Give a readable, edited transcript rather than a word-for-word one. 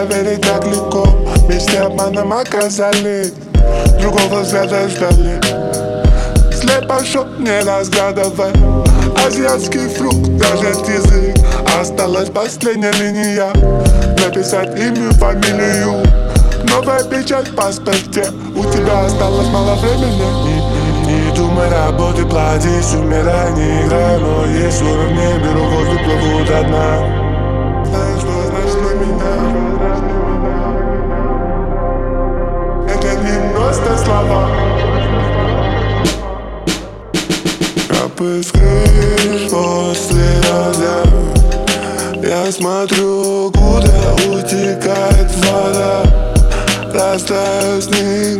поверить так легко. Мечты обманом оказались, другого взгляда ждали. Слепо шок не разгадывай. Азиатский фрукт, даже язык. Осталась последняя линия. Написать имя, фамилию. Новая печать в паспорте. У тебя осталось мало времени. Не думай, работай, платись, умирай, не играй. Но есть уровни, беру воздух, плыву до дна. Знаешь, что значит для меня? Это не просто слова. Капы с крыш после дождя. Я смотрю, куда утекает вода. Растаю снег